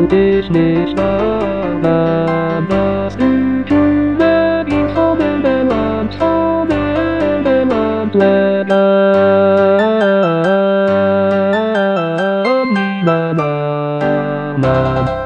glaub ich nicht daran, dass du wie Zauberland blättern.